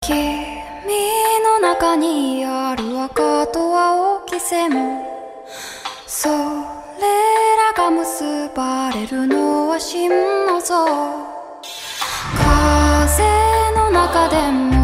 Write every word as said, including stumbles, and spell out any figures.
君の中にある赤と青き線、それらが結ばれるのは真の像。風の中でも